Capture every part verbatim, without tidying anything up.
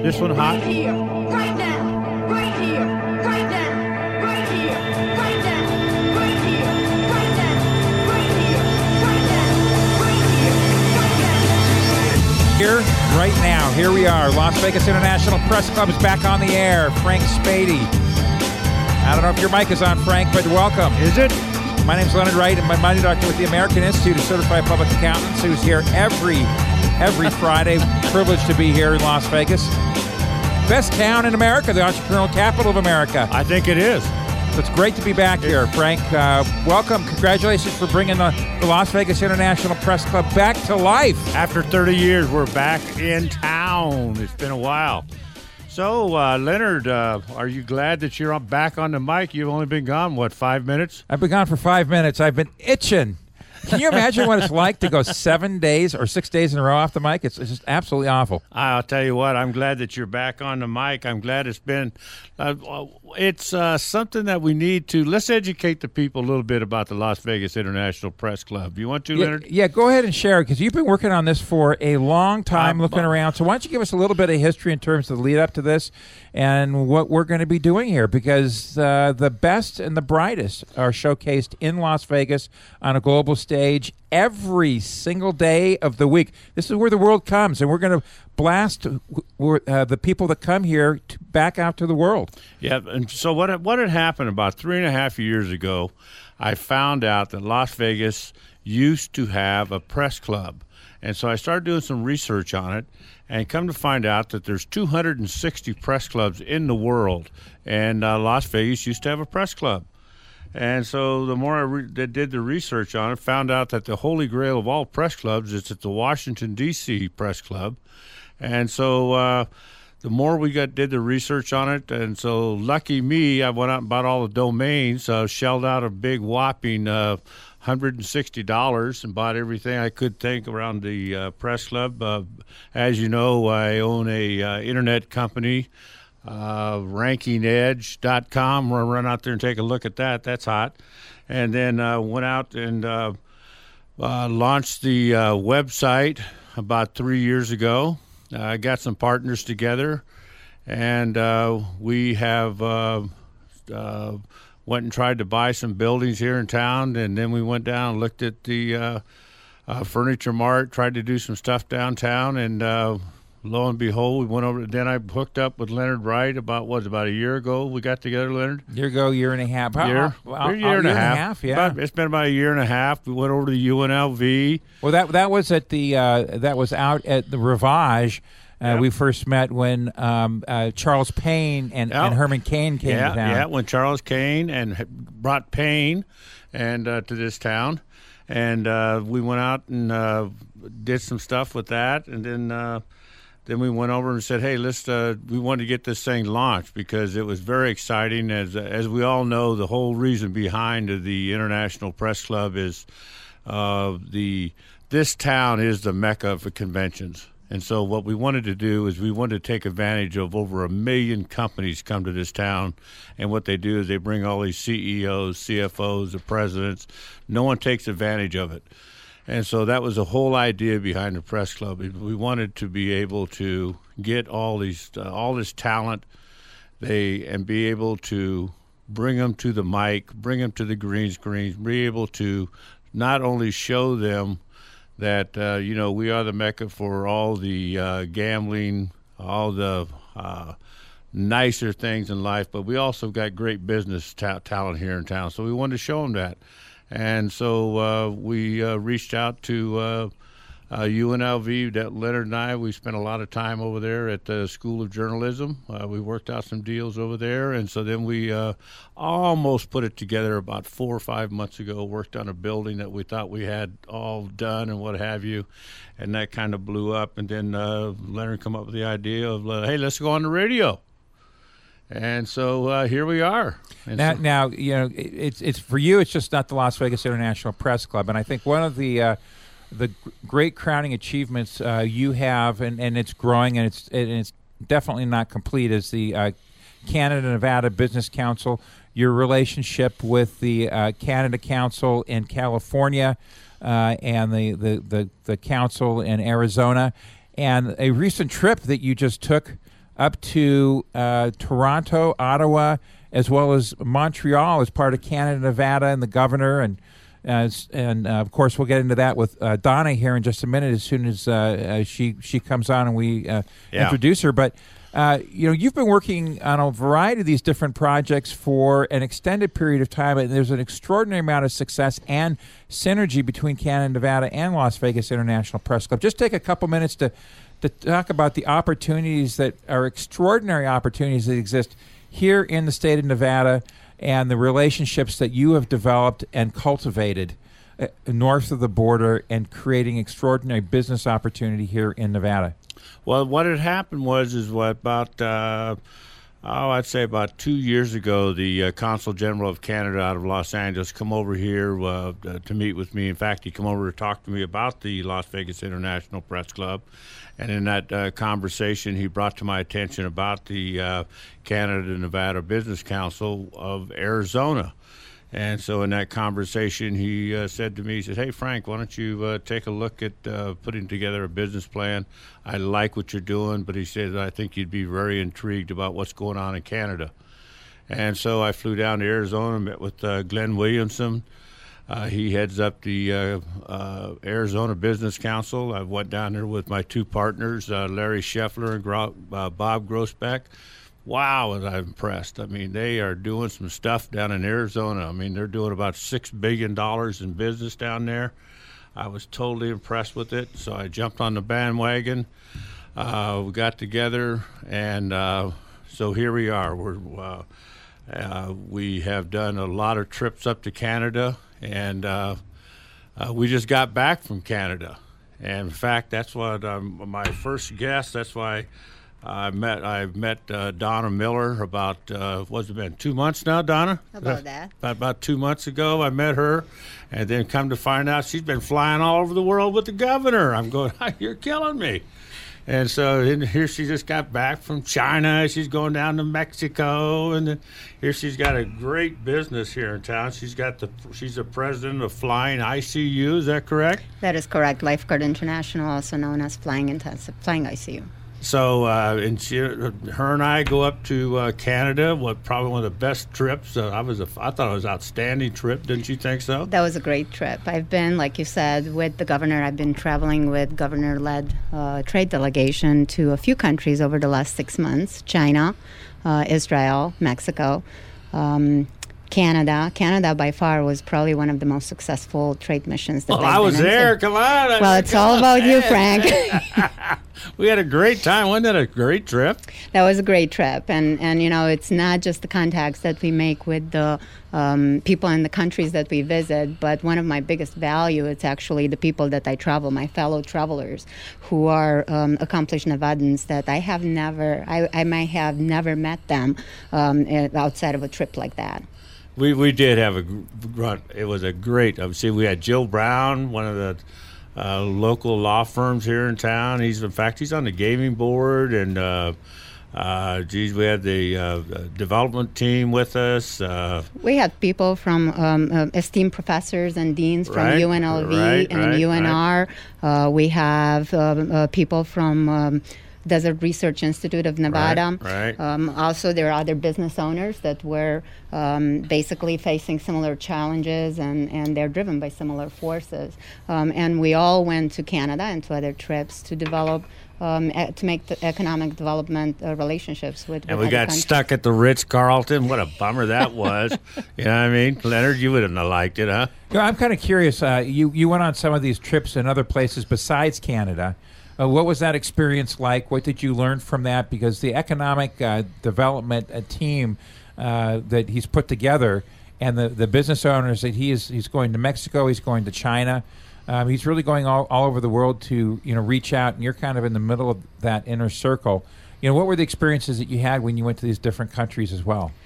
This one hot? Right here, right now, right here, right now, right here, right now, right here, right now, right here, right now, right here, right now. Here, right now, here we are. Las Vegas International Press Club is back on the air. Frank Spady. I don't know if your mic is on, Frank, but welcome. Is it? My name's Leonard Wright. I'm a money doctor with the American Institute of Certified Public Accountants, who's here every every Friday. Privileged to be here in Las Vegas. Best town in America, the entrepreneurial capital of America. I think it is. So it's great to be back here, Frank. Uh, welcome. Congratulations for bringing the, the Las Vegas International Press Club back to life. After thirty years, we're back in town. It's been a while. So, uh, Leonard, uh, are you glad that you're back on the mic? You've only been gone, what, five minutes? I've been gone for five minutes. I've been itching. Can you imagine what it's like to go seven days or six days in a row off the mic? It's, it's just absolutely awful. I'll tell you what, I'm glad that you're back on the mic. I'm glad it's been, uh, it's uh, something that we need to, let's educate the people a little bit about the Las Vegas International Press Club. You want to, Yeah, Leonard? yeah, go ahead and share it, because you've been working on this for a long time, Uh, looking around. So why don't you give us a little bit of history in terms of the lead up to this and what we're going to be doing here, because uh, the best and the brightest are showcased in Las Vegas on a global stage every single day of the week. This is where the world comes, and we're going to blast uh, the people that come here to back out to the world. Yeah, and so what, what had happened about three and a half years ago, I found out that Las Vegas used to have a press club. And so I started doing some research on it, and come to find out that there's two hundred sixty press clubs in the world, and uh, Las Vegas used to have a press club. And so the more I re- did the research on it, found out that the holy grail of all press clubs is at the Washington, D C Press Club. And so uh, the more we got did the research on it, and so lucky me, I went out and bought all the domains, uh, shelled out a big whopping uh, one hundred sixty dollars and bought everything I could think around the uh, press club. Uh, as you know, I own a uh, internet company, uh, ranking edge dot com. We'll run out there and take a look at that. That's hot. And then uh, went out and uh, uh, launched the uh, website about three years ago. I uh, got some partners together, and uh, we have uh, uh, went and tried to buy some buildings here in town, and then we went down and looked at the uh, uh, Furniture Mart, tried to do some stuff downtown, and uh, lo and behold, we went over. Then I hooked up with Leonard Wright about, what, about a year ago we got together, Leonard? Year ago, year and a half. Year, Uh, uh, uh, year, year and year a half. half, yeah. About, it's been about a year and a half. We went over to the U N L V. Well, that that was at the uh, that was out at the Rivage. Uh, Yep. We first met when um, uh, Charles Payne and, Yep. and Herman Cain came yeah, to town. Yeah, when Charles Cain and h- brought Payne and uh, to this town, and uh, we went out and uh, did some stuff with that, and then uh, then we went over and said, hey, let's uh, we wanted to get this thing launched because it was very exciting. As as we all know, the whole reason behind the International Press Club is uh, the this town is the mecca for conventions. And so what we wanted to do is we wanted to take advantage of over a million companies come to this town, and what they do is they bring all these C E Os, C F Os, the presidents. No one takes advantage of it. And so that was the whole idea behind the press club. We wanted to be able to get all these uh, all this talent they and be able to bring them to the mic, bring them to the green screens, be able to not only show them that, uh, you know, we are the mecca for all the uh, gambling, all the uh, nicer things in life, but we also got great business ta- talent here in town. So we wanted to show them that. And so uh, we uh, reached out to uh, uh, U N L V, that Leonard and I, we spent a lot of time over there at the School of Journalism. Uh, we worked out some deals over there, and so then we uh, almost put it together about four or five months ago, worked on a building that we thought we had all done and what have you, and that kind of blew up. And then uh, Leonard come up with the idea of, uh, hey, let's go on the radio. And so uh, here we are. And Now, so, now, you know, it- it's it's for you. It's just not the Las Vegas International Press Club, and I think one of the uh, the g- great crowning achievements uh, you have, and, and it's growing, and it's and it's definitely not complete, is the uh, Canada Nevada Business Council. Your relationship with the uh, Canada Council in California uh, and the, the, the, the council in Arizona, and a recent trip that you just took up to uh, Toronto, Ottawa, as well as Montreal as part of Canada, Nevada, and the governor. And as, and uh, of course, we'll get into that with uh, Donna here in just a minute as soon as uh, uh, she she comes on and we uh, Yeah. introduce her. But uh, you know, you've been working on a variety of these different projects for an extended period of time, and there's an extraordinary amount of success and synergy between Canada, Nevada, and Las Vegas International Press Club. Just take a couple minutes to to talk about the opportunities that are extraordinary opportunities that exist here in the state of Nevada and the relationships that you have developed and cultivated uh, north of the border and creating extraordinary business opportunity here in Nevada. Well, what had happened was is what about uh, oh, I'd say about two years ago, the uh, Consul General of Canada out of Los Angeles come over here uh, to meet with me. In fact, he come over to talk to me about the Las Vegas International Press Club, and in that uh, conversation, he brought to my attention about the uh, Canada-Nevada Business Council of Arizona. And so in that conversation, he uh, said to me, he said, "Hey, Frank, why don't you uh, take a look at uh, putting together a business plan? I like what you're doing," but he said, "I think you'd be very intrigued about what's going on in Canada." And so I flew down to Arizona, met with uh, Glenn Williamson. Uh, he heads up the uh, uh, Arizona Business Council. I went down there with my two partners, uh, Larry Scheffler and Gro- uh, Bob Grossbeck. Wow, was I impressed. I mean, they are doing some stuff down in Arizona. I mean, they're doing about six billion dollars in business down there. I was totally impressed with it, so I jumped on the bandwagon. Uh, we got together, and uh, so here we are. We're, uh, uh, we have done a lot of trips up to Canada, and uh, uh, we just got back from Canada. And in fact, that's what um, my first guest, that's why I met I met uh, Donna Miller about uh, what's it been two months now, Donna? About that. About, about two months ago, I met her, and then come to find out she's been flying all over the world with the governor. I'm going, "You're killing me!" And so and here she just got back from China. She's going down to Mexico, and then here she's got a great business here in town. She's got the she's the president of Flying I C U. Is that correct? That is correct. Lifeguard International, also known as Flying Intensive, Flying I C U. So, uh, and she, her and I go up to uh, Canada. What probably one of the best trips. Uh, I was, a, I thought it was an outstanding trip. Didn't you think so? That was a great trip. I've been, like you said, with the governor. I've been traveling with governor-led uh, trade delegation to a few countries over the last six months: China, uh, Israel, Mexico. Um, Canada. Canada, by far, was probably one of the most successful trade missions that Well, I've I was been there. into. Come on. I Well, said, it's come all on. about you, Frank. We had a great time. Wasn't that a great trip? That was a great trip, and and you know, it's not just the contacts that we make with the um, people in the countries that we visit, but one of my biggest value is actually the people that I travel, my fellow travelers, who are um, accomplished Nevadans that I have never, I, I might have never met them um, eh, outside of a trip like that. We we did have a gr- it was a great. I see we had Jill Brown, one of the uh, local law firms here in town. He's in fact he's on the gaming board, and uh, uh, geez, we had the uh, development team with us. Uh, We had people from um, uh, esteemed professors and deans from Right, U N L V right, and right, U N R. Uh, we have um, uh, people from um, Desert Research Institute of Nevada. right. Um, also, there are other business owners that were um, basically facing similar challenges, and, and they're driven by similar forces. Um, and we all went to Canada and to other trips to develop, um, e- to make the economic development uh, relationships with, And with we other got countries. stuck at the Ritz Carlton. What a bummer that was. You know what I mean, Leonard? You wouldn't have liked it, huh? You know, I'm kind of curious. Uh, you you went on some of these trips in other places besides Canada. Uh, what was that experience like? What did you learn from that? Because the economic uh, development uh, team uh, that he's put together, and the, the business owners that he is, he's going to Mexico, he's going to China. Um, he's really going all, all over the world to you know reach out, and you're kind of in the middle of that inner circle. You know, what were the experiences that you had when you went to these different countries as well?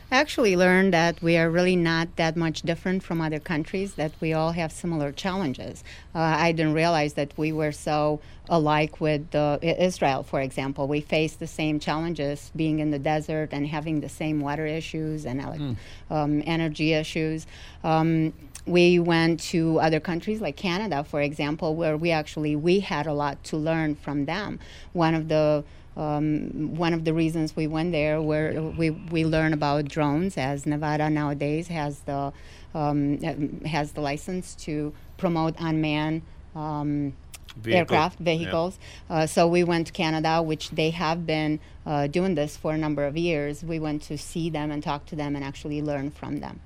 I actually learned that we are really not that much different from other countries, that we all have similar challenges. Uh, I didn't realize that we were so alike with uh, I- Israel, for example. We face the same challenges being in the desert and having the same water issues and elec- um, energy issues. Um, we went to other countries like Canada, for example, where we actually we had a lot to learn from them. One of the Um, one of the reasons we went there where we, we learn about drones, as Nevada nowadays has the um, uh, has the license to promote unmanned um, Vehicle. aircraft Yeah. vehicles. Uh, so we went to Canada, which they have been uh, doing this for a number of years. We went to see them and talk to them and actually learn from them.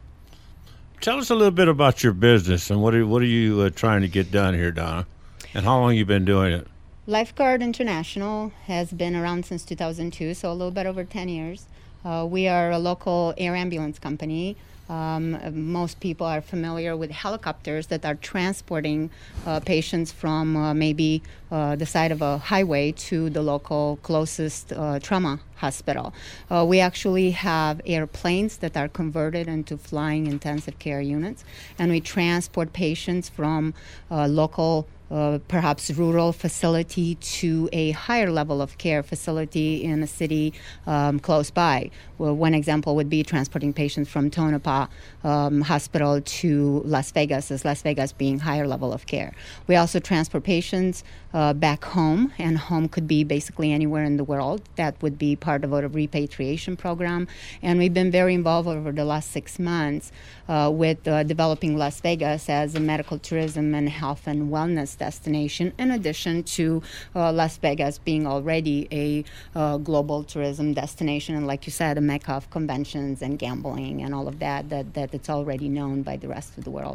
Tell us a little bit about your business and what are, what are you uh, trying to get done here, Donna, and how long you been doing it? Lifeguard International has been around since two thousand two, so a little bit over ten years. Uh, we are a local air ambulance company. Um, most people are familiar with helicopters that are transporting uh, patients from uh, maybe uh, the side of a highway to the local closest uh, trauma hospital. Uh, we actually have airplanes that are converted into flying intensive care units, and we transport patients from uh, local Uh, perhaps rural facility to a higher level of care facility in a city um, close by. Well, one example would be transporting patients from Tonopah um, Hospital to Las Vegas, as Las Vegas being higher level of care. We also transport patients uh, back home, and home could be basically anywhere in the world. That would be part of our repatriation program. And we've been very involved over the last six months uh, with uh, developing Las Vegas as a medical tourism and health and wellness destination, in addition to uh, Las Vegas being already a uh, global tourism destination, and like you said, a mecca of conventions and gambling and all of that, that, that it's already known by the rest of the world.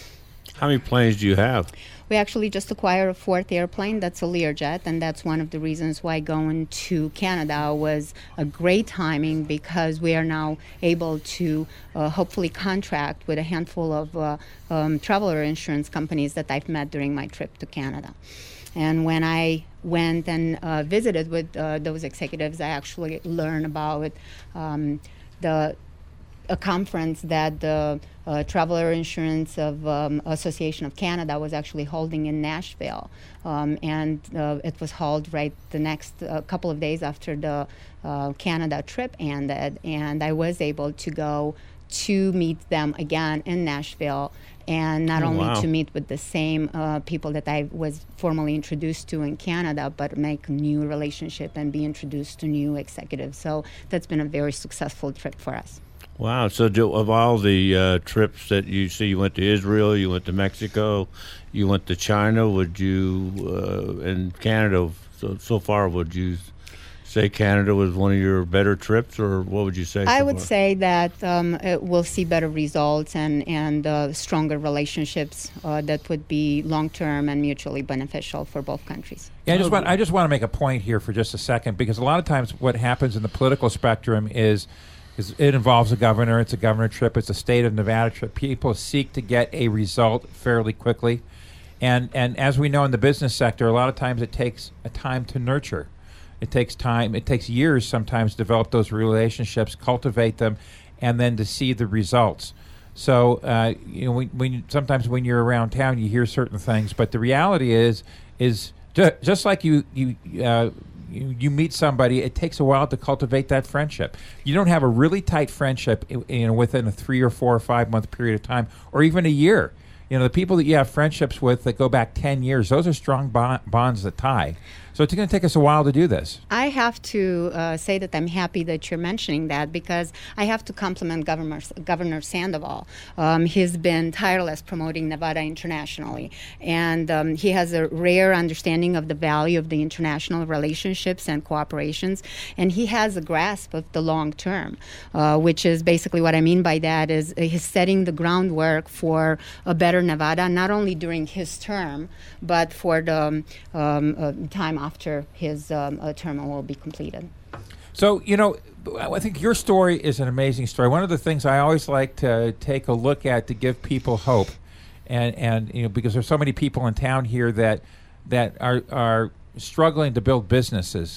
How many planes do you have? We actually just acquired a fourth airplane. That's a Learjet, and that's one of the reasons why going to Canada was a great timing, because we are now able to uh, hopefully contract with a handful of uh, um, traveler insurance companies that I've met during my trip to Canada. And when I went and uh, visited with uh, those executives, I actually learned about um, the a conference that the uh, Traveler Insurance of um, Association of Canada was actually holding in Nashville, um, and uh, it was held right the next uh, couple of days after the uh, Canada trip ended, and I was able to go to meet them again in Nashville, and not Oh, only wow. to meet with the same uh, people that I was formally introduced to in Canada, but make a new relationship and be introduced to new executives. So that's been a very successful trip for us. Wow. So do, of all the uh, trips that you see, you went to Israel, you went to Mexico, you went to China, would you, uh, and Canada, so, so far, would you say Canada was one of your better trips, or what would you say? I so would far? say that um, it we'll see better results and, and uh, stronger relationships uh, that would be long-term and mutually beneficial for both countries. Yeah, I just want I just want to make a point here for just a second, because a lot of times what happens in the political spectrum is is it involves a governor, it's a governor trip, it's a state of Nevada trip. People seek to get a result fairly quickly. And and as we know in the business sector, a lot of times it takes a time to nurture. It takes time, it takes years sometimes to develop those relationships, cultivate them, and then to see the results. So, uh, you know, when, when you, sometimes when you're around town, you hear certain things, but the reality is, is ju- just like you, you, uh, you, you meet somebody, it takes a while to cultivate that friendship. You don't have a really tight friendship, you know, within a three or four or five month period of time, or even a year. You know, the people that you have friendships with that go back ten years, those are strong bond, bonds that tie. So it's going to take us a while to do this. I have to uh, say that I'm happy that you're mentioning that, because I have to compliment Governor, Governor Sandoval. Um, he's been tireless promoting Nevada internationally, and um, he has a rare understanding of the value of the international relationships and cooperations, and he has a grasp of the long term, uh, which is basically what I mean by that is he's setting the groundwork for a better Nevada, not only during his term, but for the um, uh, time after his um, uh, term will be completed. So, you know, I think your story is an amazing story. One of the things I always like to take a look at to give people hope, and, and you know, because there's so many people in town here that that are are struggling to build businesses,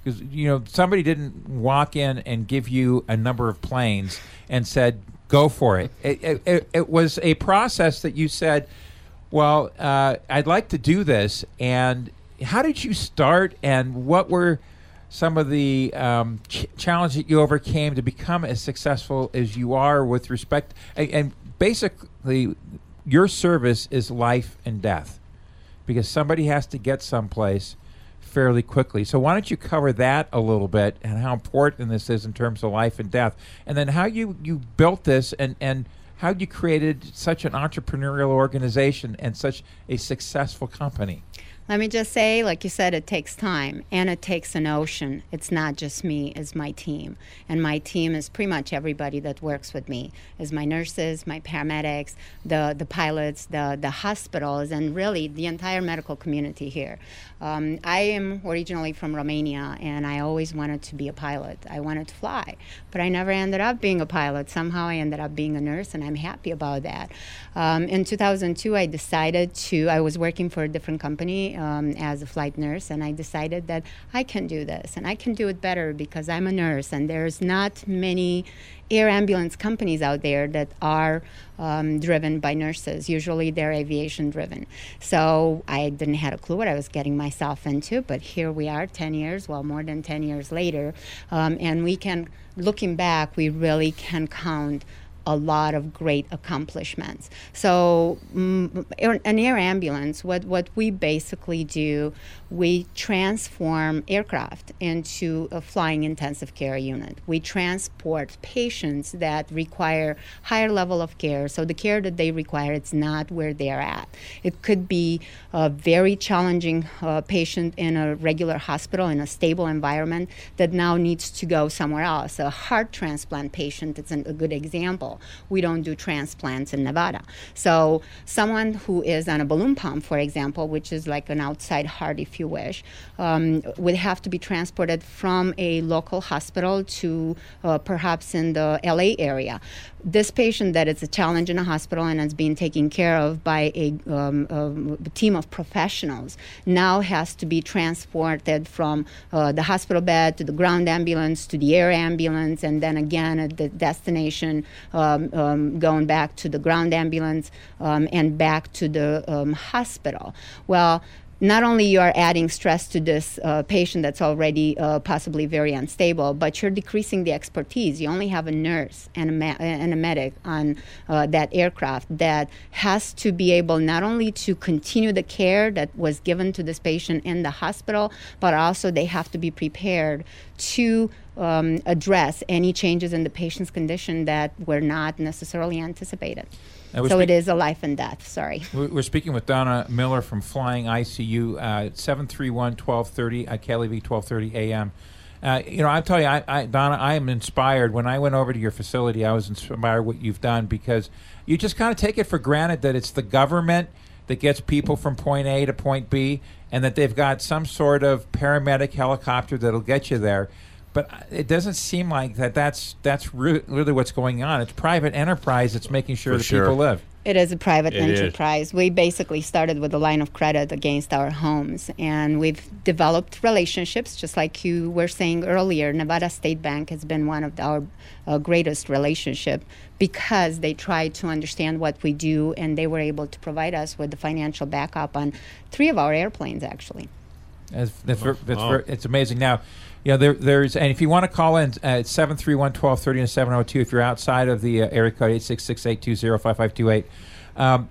Because, you know, somebody didn't walk in and give you a number of planes and said, go for it. It, it, it, it was a process that you said, well, uh, I'd like to do this. And how did you start, and what were some of the um, ch- challenges that you overcame to become as successful as you are with respect? And, and basically, your service is life and death, because somebody has to get someplace fairly quickly. So why don't you cover that a little bit, and how important this is in terms of life and death, and then how you, you built this, and, and how you created such an entrepreneurial organization and such a successful company. Let me just say, like you said, it takes time, and it takes an ocean. It's not just me, it's my team. And my team is pretty much everybody that works with me. Is my nurses, my paramedics, the, the pilots, the, the hospitals, and really the entire medical community here. Um, I am originally from Romania, and I always wanted to be a pilot. I wanted to fly, but I never ended up being a pilot. Somehow I ended up being a nurse, and I'm happy about that. Um, in two thousand two, I decided to, I was working for a different company um, as a flight nurse, and I decided that I can do this, and I can do it better because I'm a nurse, and there's not many air ambulance companies out there that are um, driven by nurses. Usually they're aviation driven. So I didn't have a clue what I was getting myself into, but here we are ten years, well, more than ten years later, um, and we can, looking back, we really can count a lot of great accomplishments. So mm, air, an air ambulance, what, what we basically do, we transform aircraft into a flying intensive care unit. We transport patients that require higher level of care. So the care that they require, it's not where they're at. It could be a very challenging uh, patient in a regular hospital in a stable environment that now needs to go somewhere else. A heart transplant patient, it's an, a good example. We don't do transplants in Nevada. So someone who is on a balloon pump, for example, which is like an outside heart, if you wish, um, would have to be transported from a local hospital to uh, perhaps in the L A area. This patient that is a challenge in a hospital and is being taken care of by a, um, a team of professionals now has to be transported from uh, the hospital bed to the ground ambulance to the air ambulance, and then again at the destination um, um, going back to the ground ambulance um, and back to the um, hospital. Well, not only you are adding stress to this uh, patient that's already uh, possibly very unstable, but you're decreasing the expertise. You only have a nurse and a, ma- and a medic on uh, that aircraft that has to be able not only to continue the care that was given to this patient in the hospital, but also they have to be prepared to um, address any changes in the patient's condition that were not necessarily anticipated. So speak- it is a life and death, sorry. We're speaking with Donna Miller from Flying I C U, uh, seven three one, one two three zero, uh, K L E V twelve thirty A M. Uh, you know, I'll tell you, I, I, Donna, I am inspired. When I went over to your facility, I was inspired what you've done, because you just kind of take it for granted that it's the government that gets people from point A to point B, and that they've got some sort of paramedic helicopter that'll get you there. But it doesn't seem like that that's that's re- really what's going on. It's private enterprise that's making sure For that sure. people live. It is a private It is. enterprise. We basically started with a line of credit against our homes, and we've developed relationships, just like you were saying earlier. Nevada State Bank has been one of our uh, greatest relationship because they tried to understand what we do, and they were able to provide us with the financial backup on three of our airplanes, actually. That's, that's, ver- that's Wow. ver- it's amazing. Now, you know, there, there's, and if you want to call in, uh, it's seven three one, one two three zero and seven oh two. If you're outside of the uh, area code, eight six six, eight two zero, five five two eight. Um,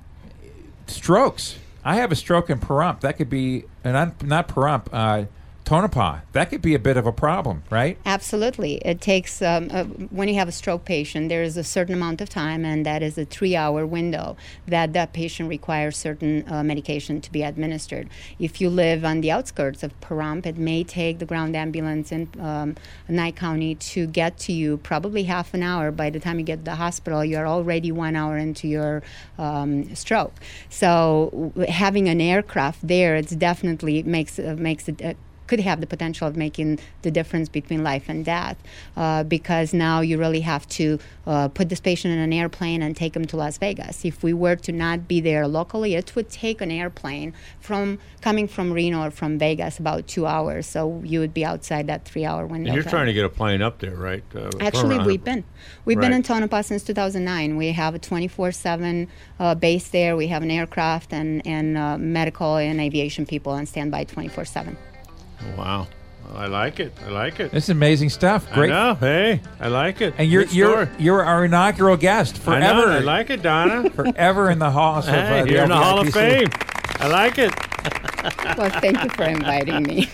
strokes. I have a stroke in Pahrump. That could be, and not, not Pahrump, uh, Tonopah. That could be a bit of a problem, right? Absolutely. It takes, um, uh, when you have a stroke patient, there is a certain amount of time, and that is a three-hour window that that patient requires certain uh, medication to be administered. If you live on the outskirts of Pahrump, it may take the ground ambulance in um, Nye County to get to you probably half an hour. By the time you get to the hospital, you're already one hour into your um, stroke. So w- having an aircraft there, it's definitely makes uh, makes it uh, could have the potential of making the difference between life and death, uh, because now you really have to uh, put this patient in an airplane and take him to Las Vegas. If we were to not be there locally, it would take an airplane from coming from Reno or from Vegas about two hours. So you would be outside that three-hour window. And you're time. trying to get a plane up there, right? Uh, Actually, from- we've been. We've Right. been in Tonopah since two thousand nine. We have a twenty-four seven uh, base there. We have an aircraft and, and uh, medical and aviation people on standby twenty-four seven. Wow. Well, I like it. I like it. This is amazing stuff. Great. I know. Hey, I like it. And you're Good you're story. you're our inaugural guest I forever. know. I like it, Donna. Forever in the halls of Hey, uh, the you're in the Hall of L V I P C. Fame. I like it. Well, thank you for inviting me.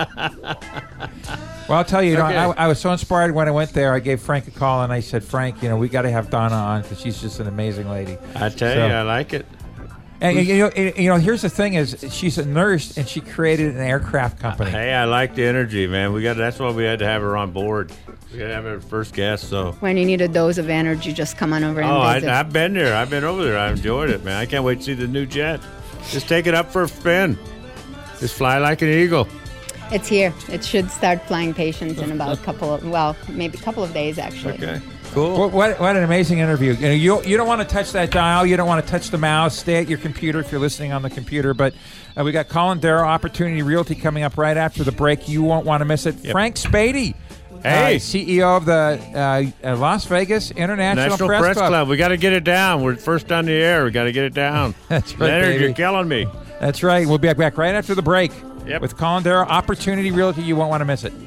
Well, I'll tell you, you know, Okay. I, I was so inspired when I went there. I gave Frank a call and I said, Frank, you know, we got to have Donna on because she's just an amazing lady. I tell So- you, I like it. And you know, and, you know, here's the thing: is she's a nurse and she created an aircraft company. Hey, I like the energy, man. We got. That's why we had to have her on board. We got to have her first guest. So. When you need a dose of energy, just come on over and Oh, I, visit. I've been there. I've been over there. I enjoyed it, man. I can't wait to see the new jet. Just take it up for a spin. Just fly like an eagle. It's here. It should start flying patients in about a couple of, well, maybe a couple of days, actually. Okay. Cool. What, what, what an amazing interview! You know, you, you don't want to touch that dial. You don't want to touch the mouse. Stay at your computer if you're listening on the computer. But uh, we got Colin Darrow, Opportunity Realty, coming up right after the break. You won't want to miss it. Yep. Frank Spady, Hey. uh, C E O of the uh, uh, Las Vegas International National Press, Press, Club. Club. We got to get it down. We're first on the air. We got to get it down. That's right, Leonard, baby. you're killing me. That's right. We'll be back right after the break Yep. with Colin Darrow, Opportunity Realty. You won't want to miss it.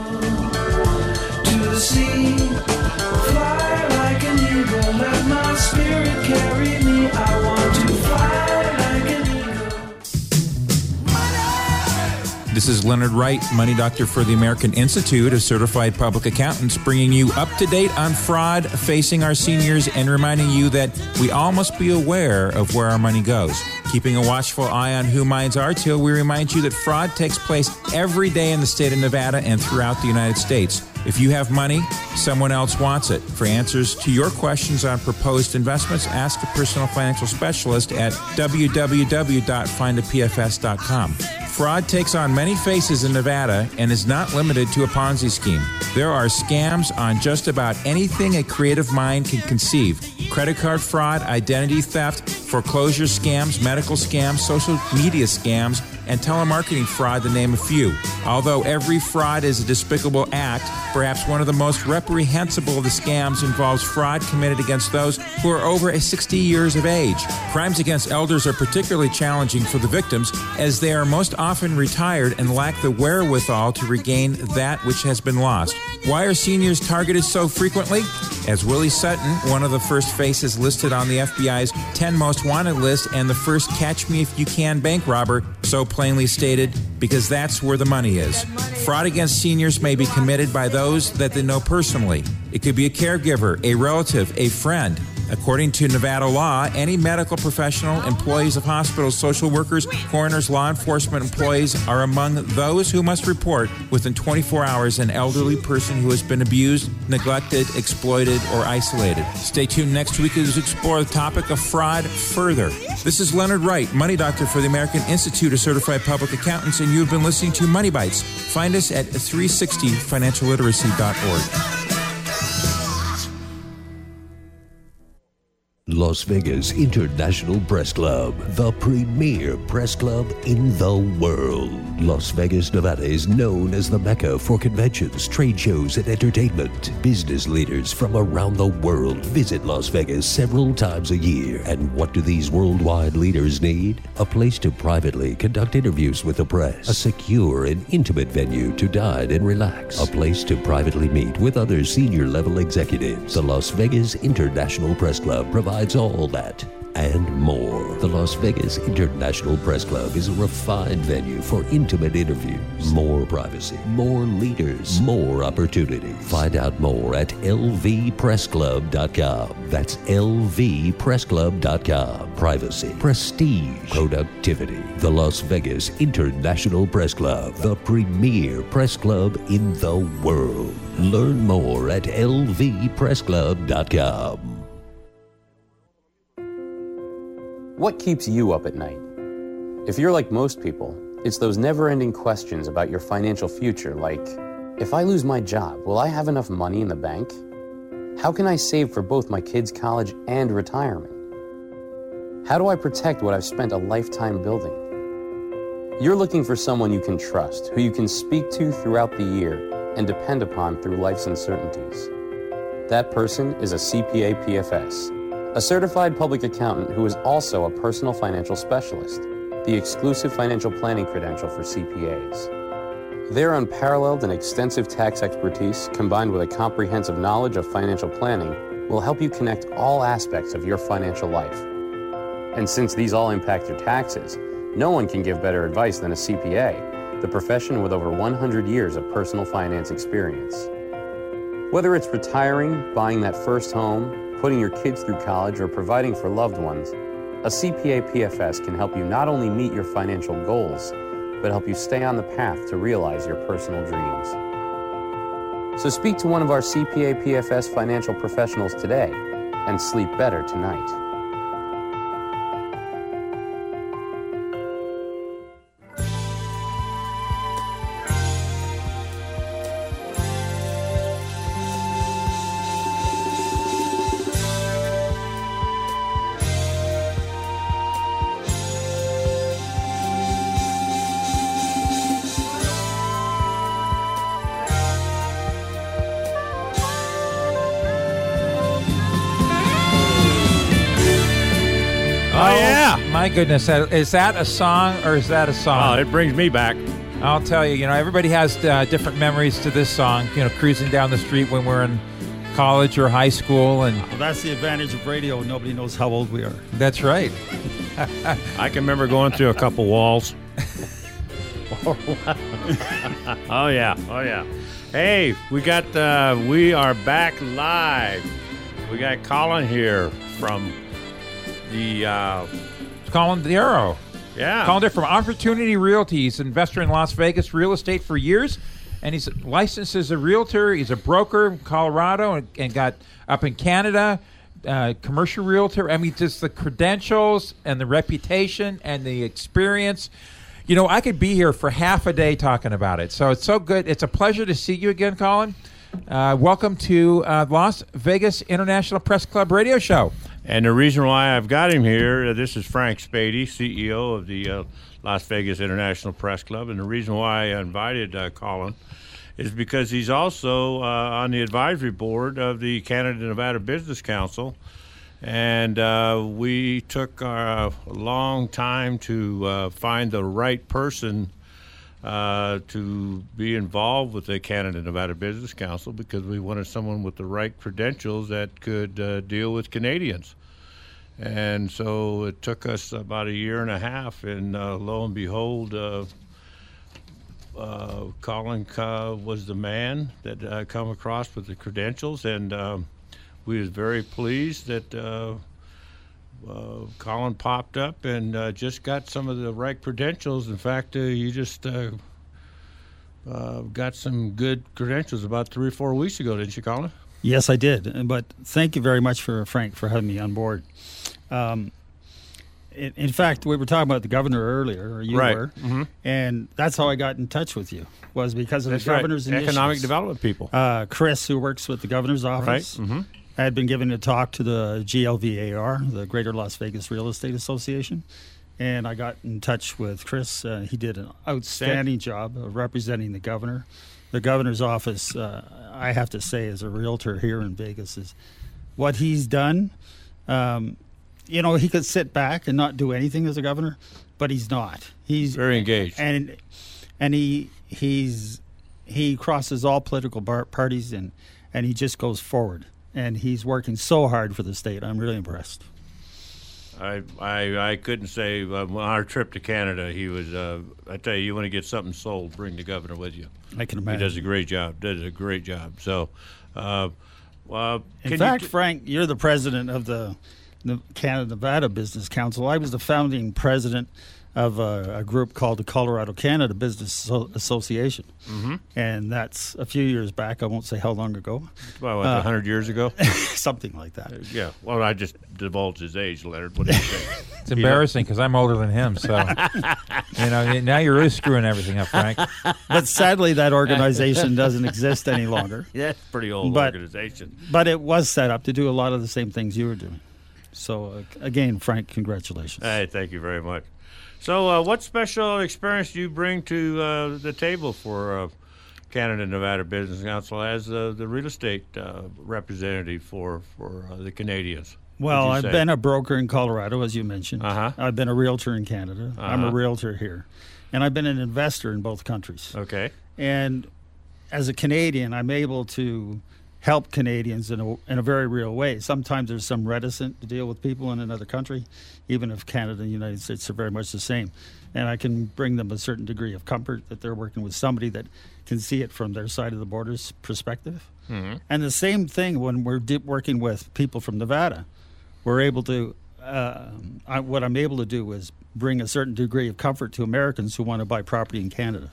To the sea, fly like an eagle, let my spirit carry me. I want to fly like an eagle. This is Leonard Wright, Money Doctor for the American Institute of Certified Public Accountants, bringing you up to date on fraud facing our seniors and reminding you that we all must be aware of where our money goes. Keeping a watchful eye on who minds our till, we remind you that fraud takes place every day in the state of Nevada and throughout the United States. If you have money, someone else wants it. For answers to your questions on proposed investments, ask a personal financial specialist at w w w dot find a p f s dot com. Fraud takes on many faces in Nevada and is not limited to a Ponzi scheme. There are scams on just about anything a creative mind can conceive. Credit card fraud, identity theft, foreclosure scams, medical scams, social media scams, and telemarketing fraud, to name a few. Although every fraud is a despicable act, perhaps one of the most reprehensible of the scams involves fraud committed against those who are over sixty years of age. Crimes against elders are particularly challenging for the victims, as they are most often retired and lack the wherewithal to regain that which has been lost. Why are seniors targeted so frequently? As Willie Sutton, one of the first faces listed on the F B I's ten Most Wanted list and the first Catch Me If You Can bank robber, so plainly stated, because that's where the money is. Fraud against seniors may be committed by those that they know personally. It could be a caregiver, a relative, a friend. According to Nevada law, any medical professional, employees of hospitals, social workers, coroners, law enforcement employees are among those who must report within twenty-four hours an elderly person who has been abused, neglected, exploited, or isolated. Stay tuned next week as we explore the topic of fraud further. This is Leonard Wright, Money Doctor for the American Institute of Certified Public Accountants, and you have been listening to Money Bites. Find us at three sixty financial literacy dot org. Las Vegas International Press Club, the premier press club in the world. Las Vegas, Nevada is known as the Mecca for conventions, trade shows, and entertainment. Business leaders from around the world visit Las Vegas several times a year. And what do these worldwide leaders need? A place to privately conduct interviews with the press, a secure and intimate venue to dine and relax, a place to privately meet with other senior level executives. The Las Vegas International Press Club provides all that and more. The Las Vegas International Press Club is a refined venue for intimate interviews, more privacy, more leaders, more opportunity. Find out more at l v press club dot com. That's l v press club dot com. Privacy, prestige, productivity. The Las Vegas International Press Club, the premier press club in the world. Learn more at l v press club dot com. What keeps you up at night? If you're like most people, It's those never-ending questions about your financial future, like, if I lose my job, will I have enough money in the bank? How can I save for both my kids' college and retirement? How do I protect what I've spent a lifetime building? You're looking for someone you can trust, who you can speak to throughout the year and depend upon through life's uncertainties. That person is a C P A P F S, a certified public accountant who is also a personal financial specialist, the exclusive financial planning credential for C P As. Their unparalleled and extensive tax expertise, combined with a comprehensive knowledge of financial planning, will help you connect all aspects of your financial life. And since these all impact your taxes, no one can give better advice than a C P A, the profession with over one hundred years of personal finance experience. Whether it's retiring, buying that first home, putting your kids through college, or providing for loved ones, a C P A P F S can help you not only meet your financial goals, but help you stay on the path to realize your personal dreams. So speak to one of our C P A P F S financial professionals today and sleep better tonight. My goodness, is that a song or is that a song? Oh, it brings me back. I'll tell you, you know, everybody has uh, different memories to this song, you know, cruising down the street when we're in college or high school. And well, that's the advantage of radio. Nobody knows how old we are. That's right. I can remember going through a couple walls. Oh, yeah. Oh, yeah. Hey, we got, uh, we are back live. We got Colin here from the... Uh, Colin Darrow. Yeah. Colin Darrow from Opportunity Realty. He's an investor in Las Vegas real estate for years, and he's licensed as a realtor. He's a broker in Colorado and, and got up in Canada, uh, commercial realtor. I mean, just the credentials and the reputation and the experience. You know, I could be here for half a day talking about it. So it's so good. It's a pleasure to see you again, Colin. Uh, welcome to uh, Las Vegas International Press Club radio show. And the reason why I've got him here, uh, this is Frank Spady, C E O of the uh, Las Vegas International Press Club. And the reason why I invited uh, Colin is because he's also uh, on the advisory board of the Canada-Nevada Business Council. And uh, we took uh, a long time to uh, find the right person uh, to be involved with the Canada-Nevada Business Council, because we wanted someone with the right credentials that could uh, deal with Canadians. And so it took us about a year and a half, and uh, lo and behold, uh, uh, Colin uh, was the man that uh, come across with the credentials, and um, we was very pleased that uh, uh, Colin popped up and uh, just got some of the right credentials. In fact, uh, you just uh, uh, got some good credentials about three or four weeks ago, didn't you, Colin? Yes, I did. But thank you very much for Frank for having me on board. Um, in, in fact, we were talking about the governor earlier, or you right. were, mm-hmm. and that's how I got in touch with you, was because of that's the governor's right. initiatives. Economic development people. Uh, Chris, who works with the governor's office, right. mm-hmm. had been given a talk to the G L V A R, the Greater Las Vegas Real Estate Association, and I got in touch with Chris. Uh, he did an outstanding job of representing the governor. The governor's office, uh, I have to say, as a realtor here in Vegas, is what he's done. Um, you know, he could sit back and not do anything as a governor, but he's not. He's very engaged, and and he he's he crosses all political bar- parties, and and he just goes forward. And he's working so hard for the state. I'm really impressed. I I, I couldn't say uh, on our trip to Canada, he was. Uh, I tell you, you want to get something sold, bring the governor with you. I can imagine. He does a great job. Does a great job. So, uh, uh, in fact, you t- Frank, you're the president of the, the Canada-Nevada Business Council. I was the founding president of a, a group called the Colorado Canada Business so- Association. Mm-hmm. And that's a few years back. I won't say how long ago. Well, what, Uh, a hundred years ago. Something like that. Yeah. Well, I just divulged his age, Leonard. What do you think? It's embarrassing because I'm older than him. So, you know, now you're really screwing everything up, Frank. But sadly, that organization doesn't exist any longer. Yeah, it's a pretty old But- organization. But it was set up to do a lot of the same things you were doing. So, uh, again, Frank, congratulations. Hey, thank you very much. So, uh, what special experience do you bring to uh, the table for uh, Canada Nevada Business Council as uh, the real estate uh, representative for for uh, the Canadians? Well, would you I've say? been a broker in Colorado, as you mentioned. Uh-huh. I've been a realtor in Canada. I'm a Uh-huh. realtor here. And I've been an investor in both countries. Okay. And as a Canadian, I'm able to help Canadians in a, in a very real way. Sometimes there's some reticent to deal with people in another country, even if Canada and the United States are very much the same. And I can bring them a certain degree of comfort that they're working with somebody that can see it from their side of the border's perspective. Mm-hmm. And the same thing when we're di- working with people from Nevada. We're able to, uh, I, what I'm able to do is bring a certain degree of comfort to Americans who want to buy property in Canada.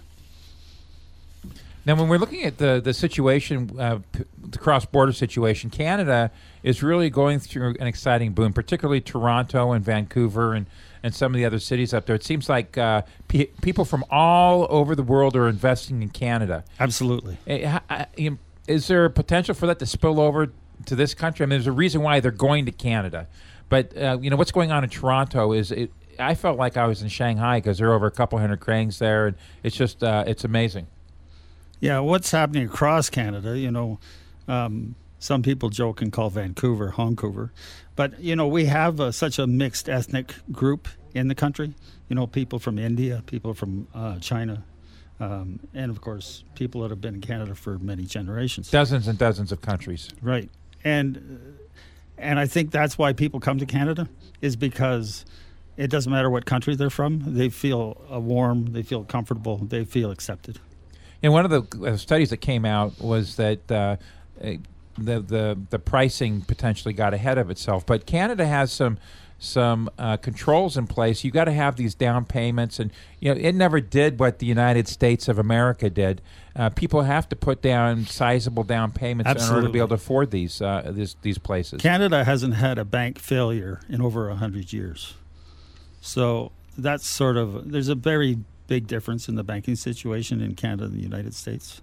Now, when we're looking at the the situation, uh, p- the cross-border situation, Canada is really going through an exciting boom, particularly Toronto and Vancouver and, and some of the other cities up there. It seems like uh, pe- people from all over the world are investing in Canada. Absolutely. Eh, ha- uh, you- Is there a potential for that to spill over to this country? I mean, there's a reason why they're going to Canada. But, uh, you know, what's going on in Toronto is it, I felt like I was in Shanghai because there are over a couple hundred cranes there, and it's just, uh, it's amazing. Yeah, what's happening across Canada, you know, um, some people joke and call Vancouver Hongkouver. But, you know, we have uh, such a mixed ethnic group in the country. You know, people from India, people from uh, China, um, and, of course, people that have been in Canada for many generations. Dozens and dozens of countries. Right. And and I think that's why people come to Canada, is because it doesn't matter what country they're from. They feel uh, warm, they feel comfortable, they feel accepted. And one of the uh, studies that came out was that uh, uh, the the the pricing potentially got ahead of itself. But Canada has some some uh, controls in place. You got to have these down payments, and you know it never did what the United States of America did. Uh, people have to put down sizable down payments in order to Absolutely. be able to afford these uh, these these places. Canada hasn't had a bank failure in over one hundred years. So that's sort of, there's a very big difference in the banking situation in Canada and the United States.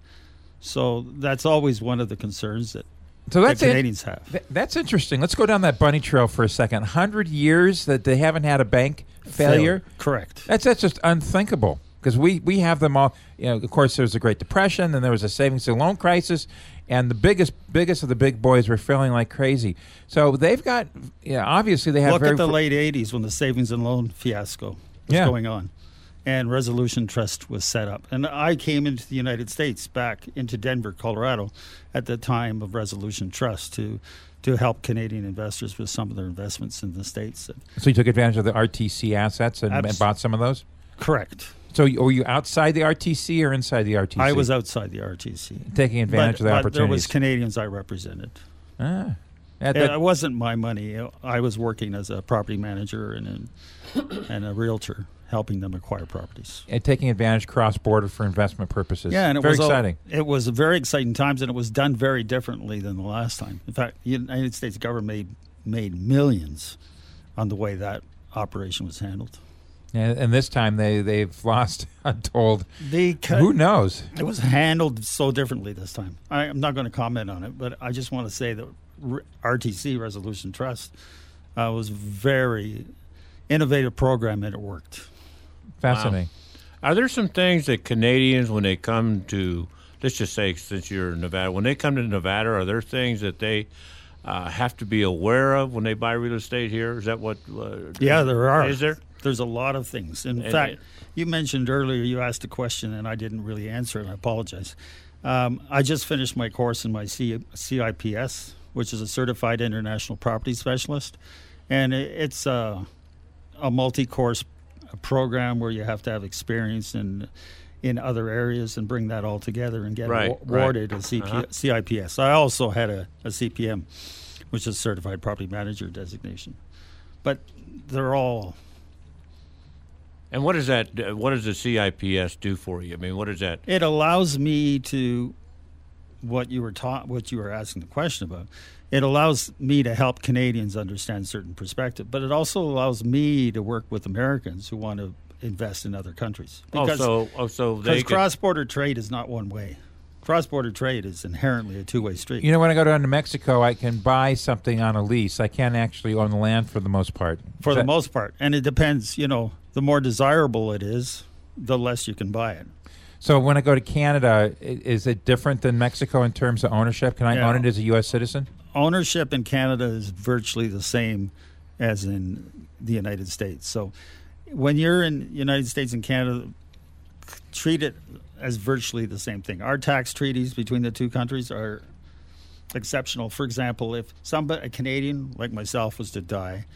So that's always one of the concerns that, So that that's it. Canadians have. Th- that's interesting. Let's go down that bunny trail for a second. one hundred years that they haven't had a bank failure. Correct. That's that's just unthinkable because we, we have them all. You know, of course, there was a Great Depression, and there was a savings and loan crisis, and the biggest biggest of the big boys were failing like crazy. So they've got, yeah, obviously they have Look very at the fr- late eighties when the savings and loan fiasco was Yeah. going on, and Resolution Trust was set up. And I came into the United States, back into Denver, Colorado, at the time of Resolution Trust to to help Canadian investors with some of their investments in the States. So you took advantage of the R T C assets and, and Abs- bought some of those. Correct. So you- were you outside the R T C or inside the R T C? I was outside the R T C. taking advantage but, of the but opportunities. there was Canadians I represented. ah. Yeah, It, that- it wasn't my money. I was working as a property manager and a, and a realtor, helping them acquire properties. and taking advantage cross border for investment purposes. Yeah, and it very was all- exciting. it was very exciting times, and it was done very differently than the last time. In fact, the United States government made made millions on the way that operation was handled. And, and this time they they've lost untold. The co- Who knows? It was handled so differently this time. I, I'm not going to comment on it, but I just want to say that R- R T C, Resolution Trust, uh, was very innovative program, and it worked. Fascinating. Are there some things that Canadians, when they come to, let's just say, since you're in Nevada, when they come to Nevada, are there things that they uh, have to be aware of when they buy real estate here? Is that what? Uh, Yeah, there are. Is there? There's a lot of things. In And fact, it- you mentioned earlier, you asked a question, and I didn't really answer it. I apologize. Um, I just finished my course in my C- CIPS, which is a Certified International Property Specialist. And it, it's a, a multi-course program where you have to have experience in in other areas and bring that all together and get Right, awa- right. awarded a C P- Uh-huh. C I P S. I also had a, a C P M, which is Certified Property Manager designation. But they're all And what does that? uh, What does the C I P S do for you? I mean, what is that? It allows me to what you were taught, what you were asking the question about. It allows me to help Canadians understand certain perspective, but it also allows me to work with Americans who want to invest in other countries. Oh, so oh, so they Because could- cross-border trade is not one way. Cross-border trade is inherently a two-way street. You know, when I go down to Mexico, I can buy something on a lease. I can't actually own the land for the most part. for Is the that- most part. And it depends, you know, the more desirable it is, the less you can buy it. So when I go to Canada, i- is it different than Mexico in terms of ownership? Can I Yeah. own it as a U S citizen? Ownership in Canada is virtually the same as in the United States. So when you're in United States and Canada, treat it as virtually the same thing. Our tax treaties between the two countries are exceptional. For example, if somebody, a Canadian like myself, was to die,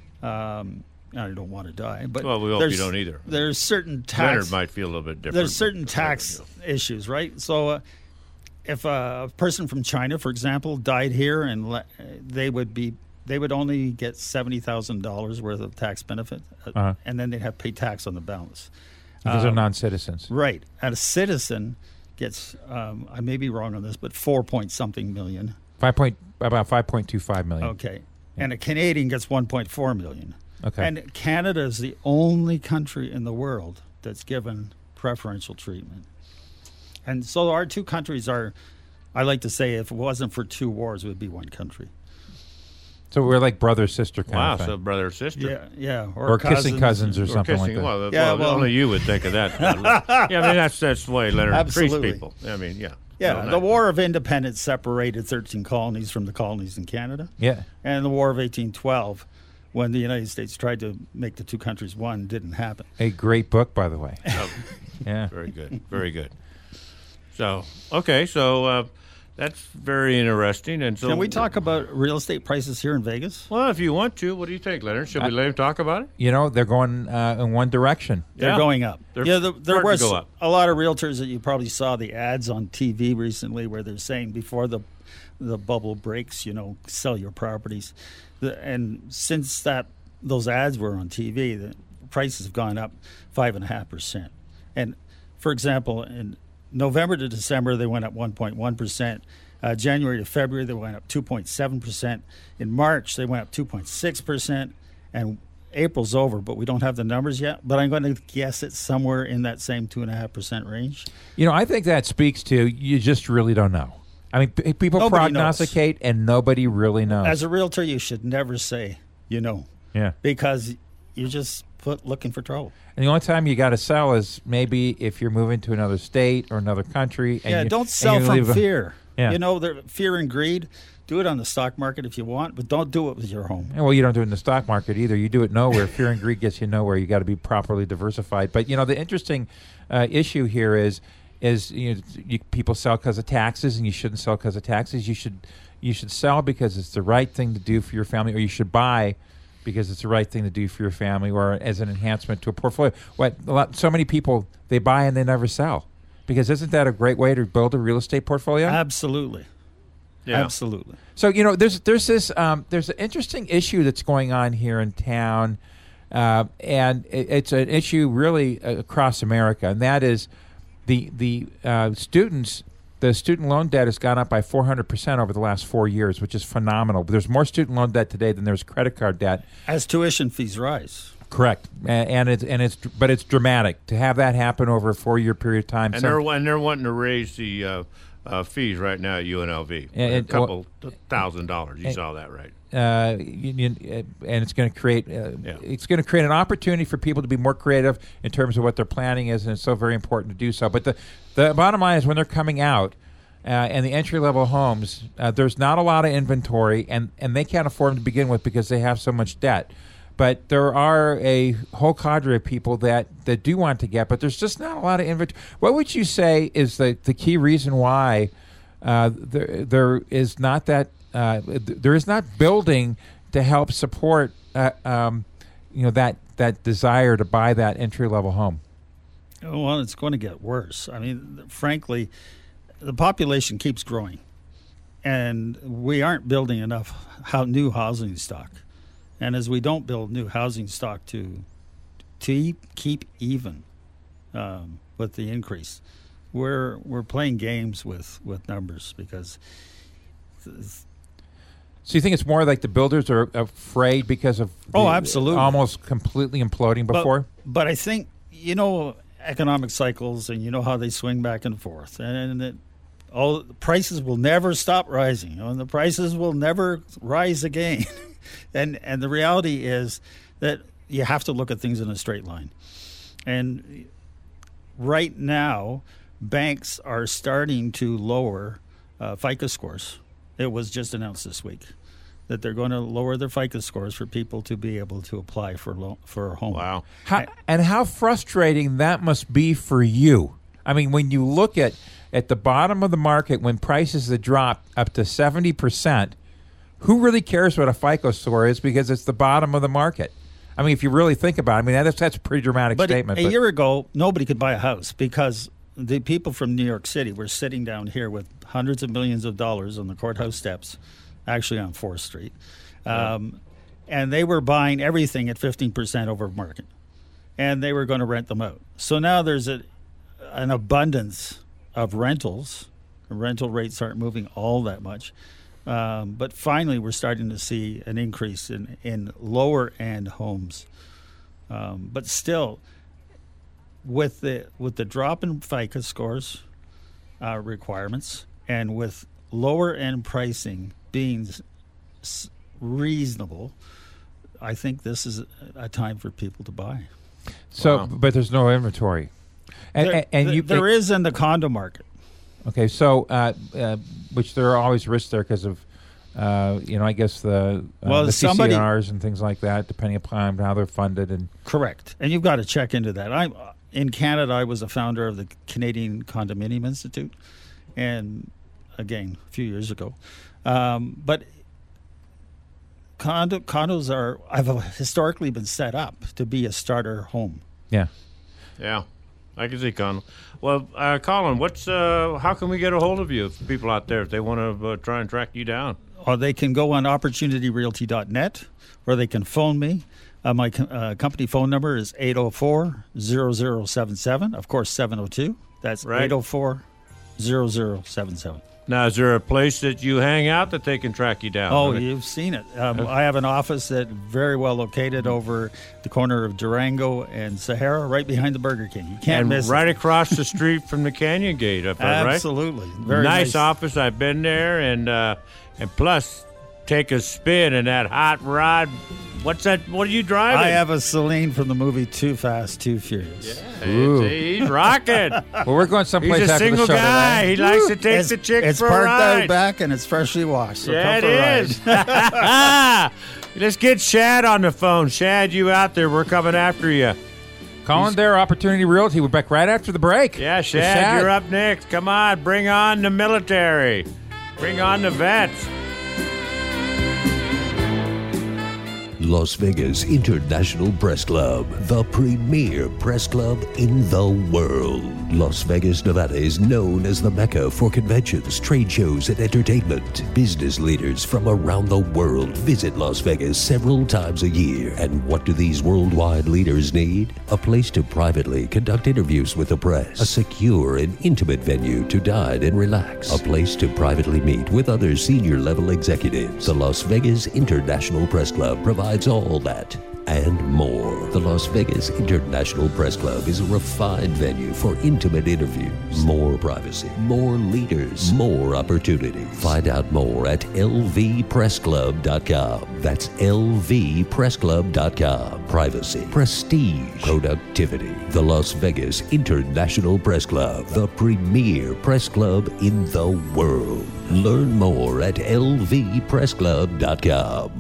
um, I don't want to die, but Well, we hope you there's- don't either. There's certain tax. Leonard might feel a little bit different. There's certain but, tax you know. issues, right? So, uh, if a person from China, for example, died here, and le- they would be, they would only get seventy thousand dollars worth of tax benefit, uh, Uh-huh. and then they'd have to pay tax on the balance. Because they're Um, non-citizens. Right, and a citizen gets, um, I may be wrong on this, but four point something million. Five point about five point two five million. Okay, and a Canadian gets one point four million. Okay. And Canada is the only country in the world that's given preferential treatment. And so our two countries are, I like to say, if it wasn't for two wars, it would be one country. So we're like brother sister kind Wow, of thing. so brother or sister. Yeah, yeah. or kissing cousins or Or something kissing. like that. Well, Yeah, well, well- only you would think of that. yeah, I mean that's that's the way Leonard Absolutely. treats people. I mean, yeah. Yeah, No, the not- War of Independence separated thirteen colonies from the colonies in Canada. Yeah. And the War of eighteen twelve, when the United States tried to make the two countries one, didn't happen. A great book, by the way. Oh, Yeah. very good, very good. So okay, so uh, that's very interesting. And so Can we talk about real estate prices here in Vegas? Well, if you want to, what do you think, Leonard? Should we let him talk about it? You know, they're going uh, in one direction. They're Yeah. going up. They're yeah, the, there starting to was go up. a lot of realtors that you probably saw the ads on T V recently where they're saying before the the bubble breaks, you know, sell your properties. The, and since that those ads were on T V, the prices have gone up five and a half percent. And for example, in November to December, they went up one point one percent. Uh, January to February, they went up two point seven percent. In March, they went up two point six percent. And April's over, but we don't have the numbers yet. But I'm going to guess it's somewhere in that same two point five percent range. You know, I think that speaks to you just really don't know. I mean, p- people Nobody knows. prognosticate, and nobody really knows. As a realtor, you should never say, you know, yeah. because you're just put, looking for trouble. And the only time you got to sell is maybe if you're moving to another state or another country. And yeah, you, don't and sell you from leave a- fear. Yeah. You know, there, fear and greed. Do it on the stock market if you want, but don't do it with your home. Yeah, well, you don't do it in the stock market either. You do it nowhere. Fear and greed gets you nowhere. You got to be properly diversified. But you know, the interesting uh, issue here is, is you know, you, people sell because of taxes, and you shouldn't sell because of taxes. You should, you should sell because it's the right thing to do for your family, or you should buy because it's the right thing to do for your family, or as an enhancement to a portfolio. What a lot, so many people they buy and they never sell, because isn't that a great way to build a real estate portfolio? Absolutely. Yeah. Absolutely. So you know, there's there's this um, there's an interesting issue that's going on here in town, uh, and it, it's an issue really uh, across America, and that is the the uh, students. The student loan debt has gone up by four hundred percent over the last four years, which is phenomenal. There's more student loan debt today than there's credit card debt. As tuition fees rise. Correct, A- and it's and it's but it's dramatic to have that happen over a four year period of time. And Some- they're and they're wanting to raise the uh, uh, fees right now at U N L V. And- a and- couple thousand dollars. You and- saw that, right? uh, union, uh, and it's going to create uh, Yeah. it's going to create an opportunity for people to be more creative in terms of what their planning is, and it's so very important to do so. But the the bottom line is when they're coming out. Uh, and the entry-level homes, uh, there's not a lot of inventory, and, and they can't afford them to begin with because they have so much debt. But there are a whole cadre of people that, that do want to get, but there's just not a lot of inventory. What would you say is the, the key reason why uh, there there is not that uh, th- there is not building to help support uh, um, you know that that desire to buy that entry-level home? Well, it's going to get worse. I mean, frankly, the population keeps growing, and we aren't building enough how new housing stock. And as we don't build new housing stock to to keep even um, with the increase. We're we're playing games with, with numbers because. Th- So you think it's more like the builders are afraid because of the Oh, absolutely. almost completely imploding before? But, but I think, you know, economic cycles, and you know how they swing back and forth. And it, all the prices will never stop rising. You know, and the prices will never rise again. and and the reality is that you have to look at things in a straight line. And right now, banks are starting to lower uh, FICO scores. It was just announced this week that they're going to lower their FICO scores for people to be able to apply for lo- for a home. Wow. How, and how frustrating that must be for you. I mean, when you look at, at the bottom of the market, when prices have dropped up to seventy percent, who really cares what a FICO score is because it's the bottom of the market? I mean, if you really think about it, I mean, that's, that's a pretty dramatic But statement. a, a but year ago, nobody could buy a house because the people from New York City were sitting down here with hundreds of millions of dollars on the courthouse steps, actually on fourth Street. Um, and they were buying everything at fifteen percent over market. And they were going to rent them out. So now there's a, an abundance of rentals. Rental rates aren't moving all that much. Um, but finally, we're starting to see an increase in, in lower-end homes. Um, but still, with the with the drop in FICO scores uh, requirements and with lower-end pricing being s- reasonable, I think this is a time for people to buy. so, Wow. but there's no inventory. And, There, and, and th- you, there is in the condo market. Okay, so uh, uh, which there are always risks there because of, uh, you know, I guess the uh, Well, the somebody- C C Rs and things like that, depending upon how they're funded. And Correct. And you've got to check into that. I'm in Canada, I was a founder of the Canadian Condominium Institute, and again, a few years ago. Um, but condo, condos are have historically been set up to be a starter home. yeah, Yeah, I can see Colin. Well, uh, Colin, what's uh, how can we get a hold of you, if people out there, if they want to uh, try and track you down? Or they can go on opportunity realty dot net, or they can phone me. Uh, my co- uh, company phone number is eight oh four, zero zero seven seven. Of course, seven oh two. That's Right. eight oh four, zero zero seven seven. Now, is there a place that you hang out that they can track you down? Oh, I mean, you've seen it. Um, I have an office that very well located over the corner of Durango and Sahara, right behind the Burger King. You can't and miss right it. across the street from the Canyon Gate up there, right? Absolutely. Very nice, nice. office. I've been there, and uh, and plus, take a spin in that hot rod. What's that? What are you driving? I have a Celine from the movie Too Fast, Too Furious. Ooh. He's, he's rocking. well, we're going someplace He's a after single the show guy. today. He likes to take It's, the chick it's for a parked ride. out back and it's freshly washed. So yeah, come it for a is. ride. Let's get Shad on the phone. Shad, you out there? We're coming after you. Colin Dare, Opportunity Realty. We're back right after the break. Yeah, With Shad, you're up next. Come on, bring on the military. Bring on the vets. Las Vegas International Press Club, the premier press club in the world. Las Vegas, Nevada is known as the Mecca for conventions, trade shows, and entertainment. Business leaders from around the world visit Las Vegas several times a year. And what do these worldwide leaders need? A place to privately conduct interviews with the press, a secure and intimate venue to dine and relax, a place to privately meet with other senior level executives. The Las Vegas International Press Club provides all that and more. The Las Vegas International Press Club is a refined venue for intimate interviews, more privacy, more leaders, more opportunity. Find out more at L V press club dot com. That's L V press club dot com. Privacy, prestige, productivity. The Las Vegas International Press Club, the premier press club in the world. Learn more at L V press club dot com.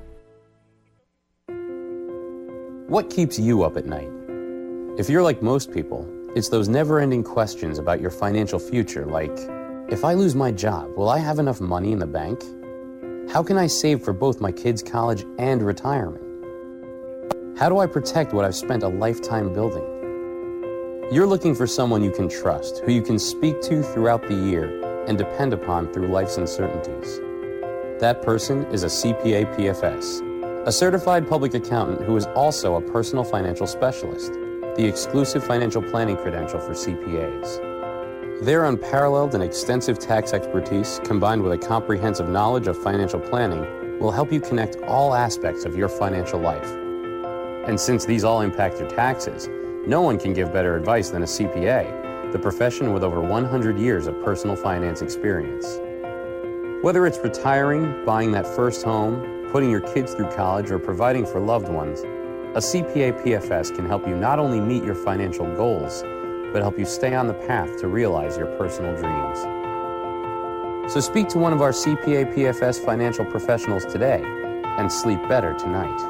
What keeps you up at night? If you're like most people, it's those never-ending questions about your financial future, like, if I lose my job, will I have enough money in the bank? How can I save for both my kids' college and retirement? How do I protect what I've spent a lifetime building? You're looking for someone you can trust, who you can speak to throughout the year and depend upon through life's uncertainties. That person is a C P A P F S, A certified public accountant who is also a personal financial specialist, the exclusive financial planning credential for C P As. Their unparalleled and extensive tax expertise, combined with a comprehensive knowledge of financial planning, will help you connect all aspects of your financial life. And since these all impact your taxes, no one can give better advice than a C P A, the profession with over one hundred years of personal finance experience. Whether it's retiring, buying that first home, putting your kids through college, or providing for loved ones, a C P A P F S can help you not only meet your financial goals, but help you stay on the path to realize your personal dreams. So speak to one of our C P A P F S financial professionals today and sleep better tonight.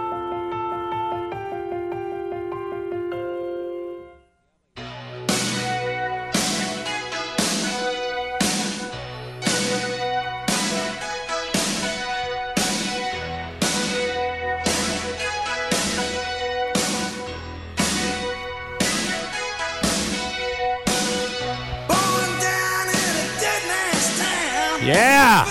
Yeah.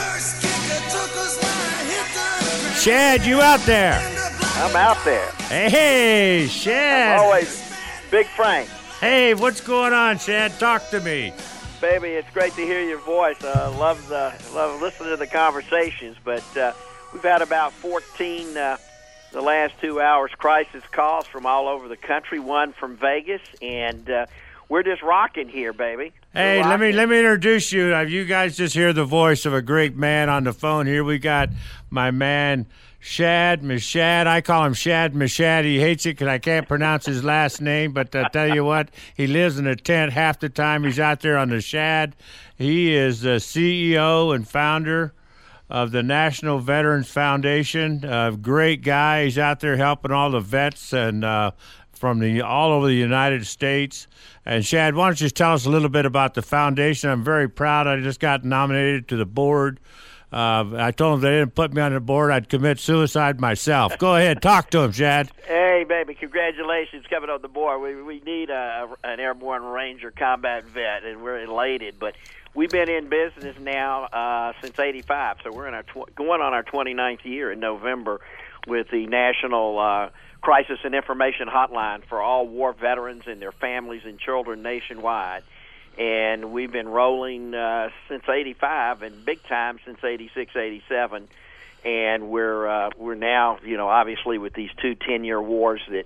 Shad, you out there? I'm out there. Hey, Shad. I'm always Big Frank. Hey, what's going on, Shad? Talk to me. Baby, it's great to hear your voice. Uh, love the love listening to the conversations. But uh, we've had about fourteen uh, the last two hours crisis calls from all over the country. One from Vegas, and uh, we're just rocking here, baby. Hey, let me let me introduce you. Uh, You guys just hear the voice of a great man on the phone here. We got my man Shad Mashad. I call him Shad Mashad. He hates it because I can't pronounce his last name. But I tell you what, he lives in a tent half the time. He's out there on the Shad. He is the C E O and founder of the National Veterans Foundation. A great guy. He's out there helping all the vets and uh, from the all over the United States. And Shad, why don't you just tell us a little bit about the foundation? I'm very proud. I just got nominated to the board. Uh, I told them they didn't put me on the board, I'd commit suicide myself. Go ahead, talk to him, Shad. Hey, baby, congratulations coming on the board. We we need a, an airborne ranger combat vet, and we're elated. But we've been in business now uh, since eighty-five, so we're in our tw- going on our twenty-ninth year in November with the National uh, Crisis and Information Hotline for all war veterans and their families and children nationwide. And we've been rolling uh, since eighty-five and big time since eighty-six, eighty-seven. And we're uh, we're now, you know, obviously with these two ten-year wars that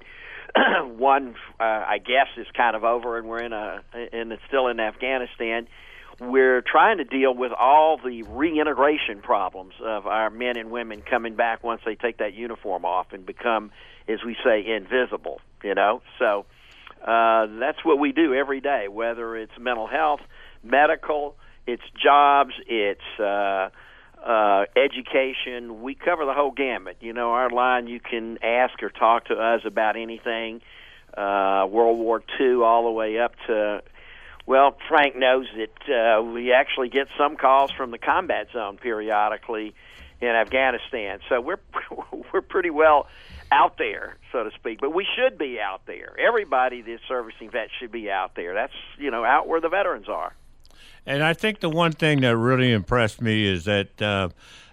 one, uh, I guess, is kind of over, and we're in a and it's still in Afghanistan. We're trying to deal with all the reintegration problems of our men and women coming back once they take that uniform off and become, as we say, invisible, you know. So uh, that's what we do every day, whether it's mental health, medical, it's jobs, it's uh, uh, education. We cover the whole gamut. You know, our line, you can ask or talk to us about anything, uh, World War Two all the way up to, well, Frank knows that uh, we actually get some calls from the combat zone periodically in Afghanistan. So we're we're pretty well out there, so to speak. But we should be out there. Everybody that's servicing vets should be out there. That's, you know, out where the veterans are. And I think the one thing that really impressed me is that uh,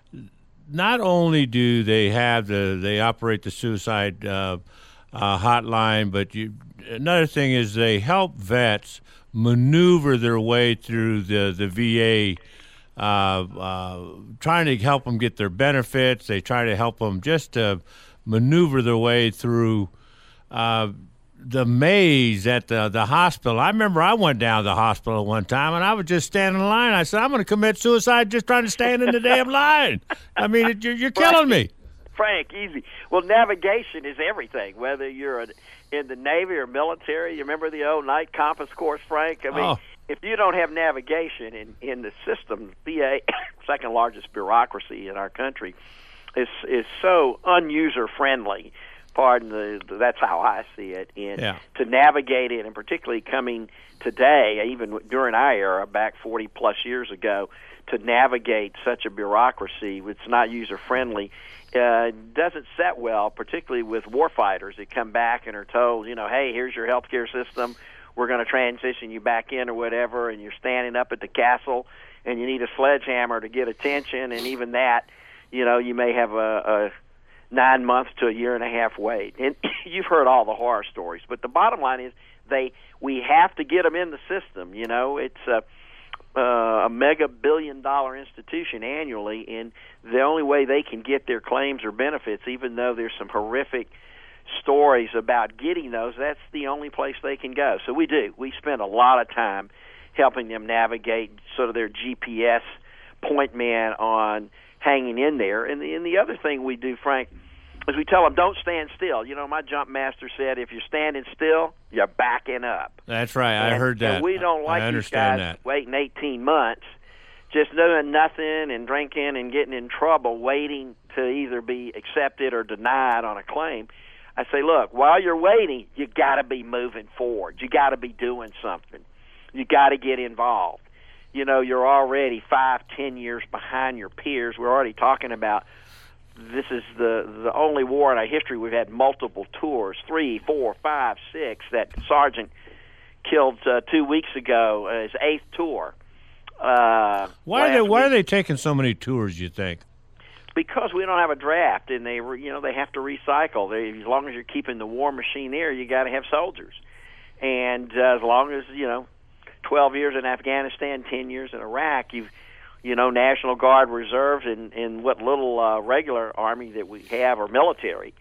not only do they have the they operate the suicide uh, uh, hotline, but you, another thing is they help vets maneuver their way through the the V A, uh, uh, trying to help them get their benefits. They try to help them just to maneuver their way through uh, the maze at the the hospital. I remember I went down to the hospital one time, and I was just standing in line. I said, "I'm going to commit suicide just trying to stand in the damn line." I mean, it, you're, you're killing me. Frank, easy. Well, navigation is everything, whether you're a, in the Navy or military. You remember the old night compass course, Frank? I mean, Oh. if you don't have navigation in, in the system, V A, second largest bureaucracy in our country, is is so unuser-friendly. Pardon the, that's how I see it. And Yeah. to navigate it, and particularly coming today, even during our era, back forty-plus years ago, to navigate such a bureaucracy, it's not user-friendly, uh, doesn't set well, particularly with warfighters that come back and are told, you know, hey, here's your health care system, we're going to transition you back in or whatever, and you're standing up at the castle, and you need a sledgehammer to get attention, and even that, you know, you may have a, a nine months to a year and a half wait. And you've heard all the horror stories, but the bottom line is they we have to get them in the system. You know, it's a, uh, a mega billion dollar institution annually, and the only way they can get their claims or benefits, even though there's some horrific stories about getting those, that's the only place they can go. So we do. We spend a lot of time helping them navigate sort of their G P S point man on hanging in there. And the, and the other thing we do, Frank, is we tell them, don't stand still. You know, my jump master said, if you're standing still, you're backing up. That's right. I and, heard that. And we don't like I these understand guys that. waiting eighteen months, just doing nothing and drinking and getting in trouble, waiting to either be accepted or denied on a claim. I say, look, while you're waiting, you got to be moving forward. You got to be doing something. You got to get involved. You know, you're already five, ten years behind your peers. We're already talking about this is the the only war in our history we've had multiple tours, three, four, five, six. That sergeant killed uh, two weeks ago, uh, his eighth tour. Uh, why are they last Why week. are they taking so many tours? You think? Because we don't have a draft, and they, re- you know, they have to recycle. They, as long as you're keeping the war machine there, you got to have soldiers. And uh, as long as you know, twelve years in Afghanistan, ten years in Iraq, you've, you know, National Guard reserves and, and what little uh, regular army that we have or military.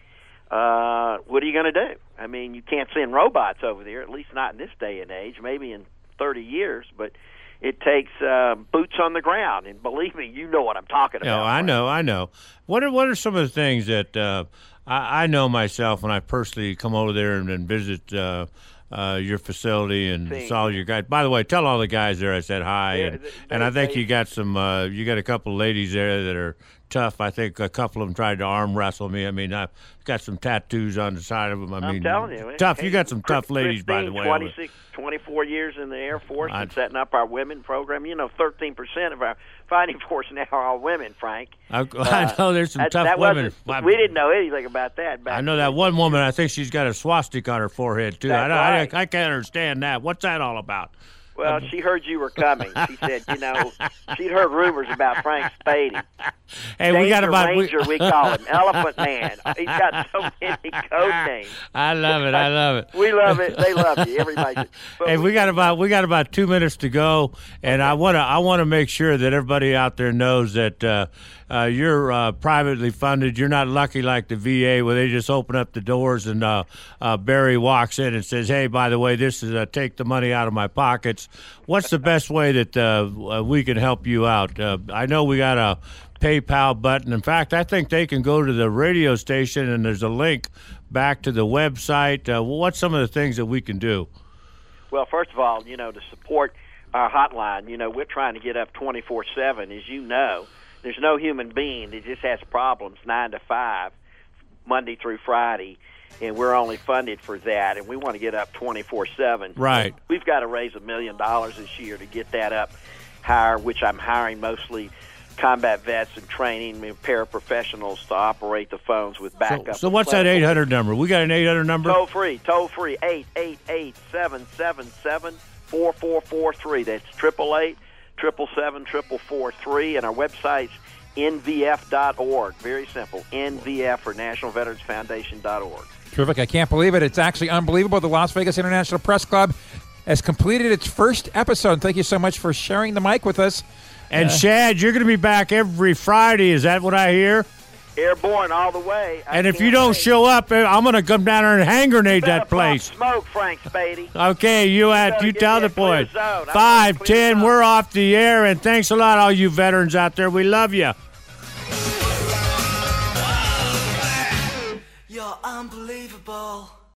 Uh, what are you going to do? I mean, you can't send robots over there, at least not in this day and age. Maybe in thirty years, but. It takes uh, boots on the ground, and believe me, you know what I'm talking about. No, I Frank. know, I know. What are what are some of the things that uh, I, I know myself when I personally come over there and, and visit uh, uh, your facility and Thanks. saw your guys? By the way, tell all the guys there I said hi, Yeah, and, they- and I think they- you got some. Uh, you got a couple of ladies there that are tough. I think a couple of them tried to arm wrestle me. I mean, I've got some tattoos on the side of them. I I'm mean, telling you, tough. hey, You got some tough Chris- ladies, by the Christine, way. over- twenty-six, twenty-four years in the Air Force I- and setting up our women program. You know, thirteen percent of our fighting force now are all women, Frank. I, I know there's some That- tough that women. wasn't- We didn't know anything about that. Back I know that then. one woman. I think she's got a swastika on her forehead too. I, That's I, right. I can't understand that. What's that all about? Well, she heard you were coming. She said, you know, she'd heard rumors about Frank Spady. Hey, Danger we got about. Ranger, we, we call him. Elephant Man. He's got so many code names. I love it. I love it. We love it. They love you. Everybody. But Hey, we got about we got about two minutes to go, and I want to I want to make sure that everybody out there knows that uh, uh, you're uh, privately funded. You're not lucky like the V A where they just open up the doors and uh, uh, Barry walks in and says, "Hey, by the way, this is uh, take the money out of my pockets." What's the best way that uh, we can help you out? Uh, I know we got a PayPal button. In fact, I think they can go to the radio station and there's a link back to the website. Uh, what's some of the things that we can do? Well, first of all, you know, to support our hotline, you know, we're trying to get up twenty-four seven. As you know, there's no human being that just has problems nine to five, Monday through Friday, and we're only funded for that, and we want to get up twenty-four seven. Right. We've got to raise a million dollars this year to get that up higher, which I'm hiring mostly combat vets and training I mean, paraprofessionals to operate the phones with So, backup. so what's that clinical- eight hundred number? We got an eight hundred number? Toll free, toll free, eight eight eight, seven seven seven, four four four three. That's triple eight, triple seven, triple four three, and our website's N V F dot org. Very simple, N V F or National Veterans Foundation dot org. Terrific. I can't believe it. It's actually unbelievable. The Las Vegas International Press Club has completed its first episode. Thank you so much for sharing the mic with us. And Shad, you're going to be back every Friday. Is that what I hear? Airborne all the way. I And if you can't don't wait. show up, I'm going to come down there and hand grenade Better that place. pump Smoke, Frank Spady. Okay, you at better you give tell me the a clear boys. zone. I want a Five, clear ten, zone. we're off the air, and thanks a lot, all you veterans out there. We love you. You're unbelievable.